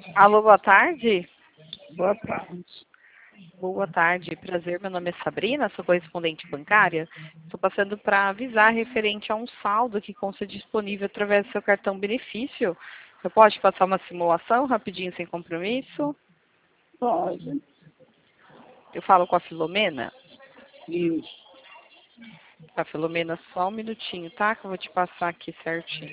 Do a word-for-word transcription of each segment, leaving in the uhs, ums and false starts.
Alô, boa tarde. Boa tarde. Boa tarde, prazer. Meu nome é Sabrina, sou correspondente bancária. Estou passando para avisar referente a um saldo que consta disponível através do seu cartão benefício. Você pode passar uma simulação rapidinho, sem compromisso? Pode. Eu falo com a Filomena. Isso. A Filomena, só um minutinho, tá? Que eu vou te passar aqui certinho.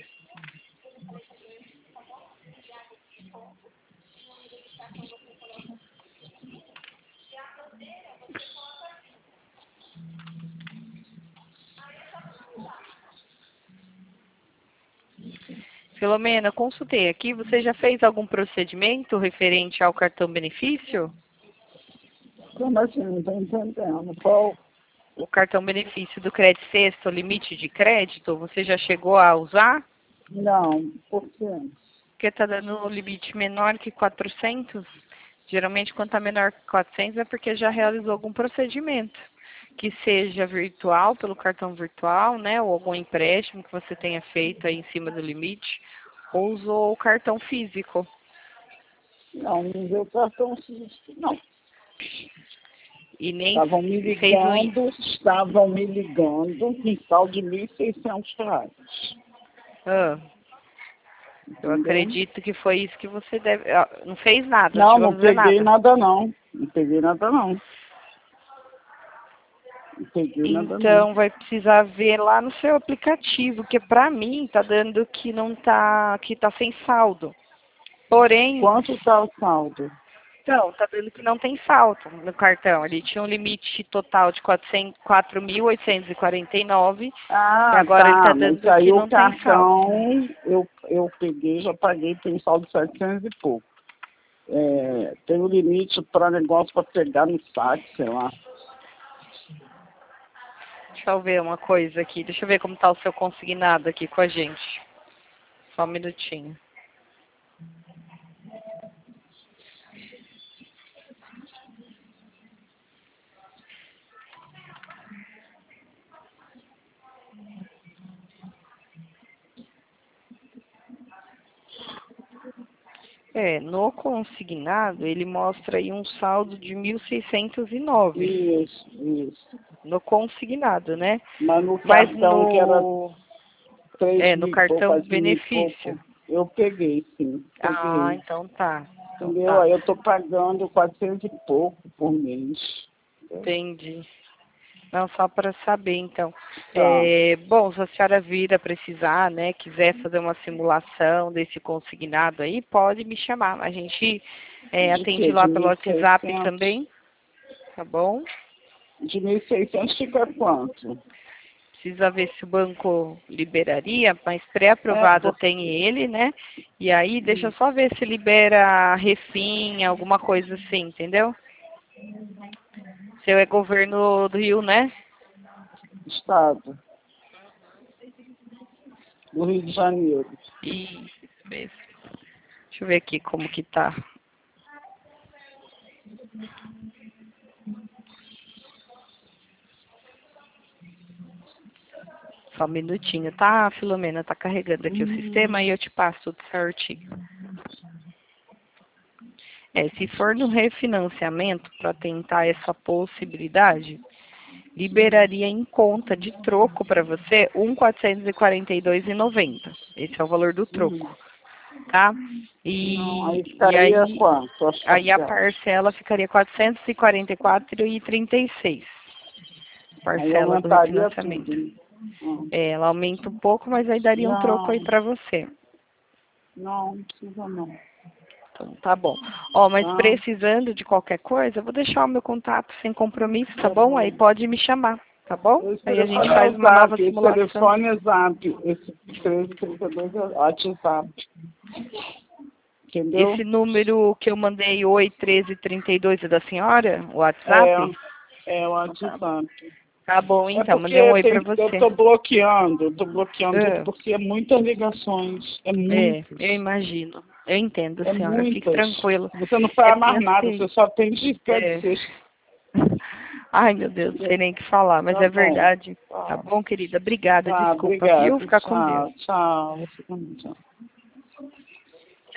Filomena, consultei aqui. Você já fez algum procedimento referente ao cartão benefício? Como assim? Não estou entendendo. Qual? O cartão benefício do Crédito Sexto, limite de crédito, você já chegou a usar? Não. Por quê? Porque está dando um limite menor que quatrocentos. Geralmente, quando está menor que quatrocentos, é porque já realizou algum procedimento. Que seja virtual, pelo cartão virtual, né? Ou algum empréstimo que você tenha feito aí em cima do limite. Ou usou o cartão físico. Não, não deu cartão físico, não. E nem Estavam me fez um... ligando, estavam me ligando com saldo de mil e seiscentos reais. Ah, eu Entendeu? acredito que foi isso que você deve... ah, não fez nada, não Não, chegou a não fazer peguei nada. nada não. Não peguei nada não. Não peguei nada não. Então vai precisar ver lá no seu aplicativo, que para mim tá dando que não tá, que tá sem saldo. Porém, Quanto está o saldo? então, tá dando que não tem saldo no cartão. Ele tinha um limite total de quatro mil oitocentos e quarenta e nove e Ah, agora ele tá tá, mas dando aí que o não tem saldo. cartão eu, eu peguei, já paguei, tem saldo de setecentos e pouco. É, tem um limite para negócio para pegar no saque, sei lá. Deixa eu ver uma coisa aqui. Deixa eu ver como tá o seu consignado aqui com a gente. Só um minutinho. É, no consignado, ele mostra aí um saldo de mil seiscentos e nove. Isso, isso. No consignado, né? Mas no Mas cartão que era no... três É, no mil e pouco, cartão quase mil e benefício. pouco, eu peguei, sim, Ah, peguei. então tá. Então Entendeu? tá. Aí eu tô pagando quatrocentos e pouco por mês. Entendeu? Entendi. Não, só para saber, então. Tá. É, bom, se a senhora vir a precisar, né, quiser fazer uma simulação desse consignado aí, pode me chamar. A gente é, De atende quê? De lá pelo mil e WhatsApp seiscentos? também, tá bom? De mil e seiscentos fica quanto? Precisa ver se o banco liberaria, mas É, pré-aprovado por... tem ele, né? E aí deixa eu só ver se libera refim, alguma coisa assim, entendeu? Seu é governo do Rio, né? Estado. Do Rio de Janeiro. Isso mesmo. Deixa eu ver aqui como que tá. Só um minutinho, tá, Filomena? Tá carregando aqui o sistema e eu te passo tudo certinho. É, se for no refinanciamento, para tentar essa possibilidade, liberaria em conta de troco para você um mil quatrocentos e quarenta e dois reais e noventa centavos. Esse é o valor do troco, tá? Não, aí E, e ficaria aí, quanto? As aí a parcelas. parcela ficaria quatrocentos e quarenta e quatro reais e trinta e seis centavos. Aí Parcela do aumentaria tudo. refinanciamento. Né? Hum. É, ela aumenta um pouco, mas aí daria um troco aí Não, para você. não, não precisa não. Então, tá bom. Ó, mas Tá? precisando de qualquer coisa, eu vou deixar o meu contato sem compromisso, tá Tá bom? Aí bom. pode me chamar, tá bom? Esse Aí a gente telefone é faz o uma nova zap, esse simulação. telefone é zap, esse treze trinta e dois é WhatsApp. Entendeu? Esse número que eu mandei, oi, um três três dois, é da senhora? O É, WhatsApp? é o Então, tá. WhatsApp. Tá bom, É então. Mandei um porque oi pra tem, eu você. tô bloqueando, eu tô bloqueando tudo Ah, porque é muitas ligações, é é, muitas, eu imagino. Eu entendo, é senhora. Fique muitas. tranquilo. Você não É faz porque mais nada, assim... você só tem de É. ser. Ai, meu Deus, não sei nem o que falar, mas Tá é bom. verdade. Tá Tá, bom, querida? Obrigada, tá, desculpa, viu? obrigado. Fica com Deus. Tchau, tchau. Você também, tchau.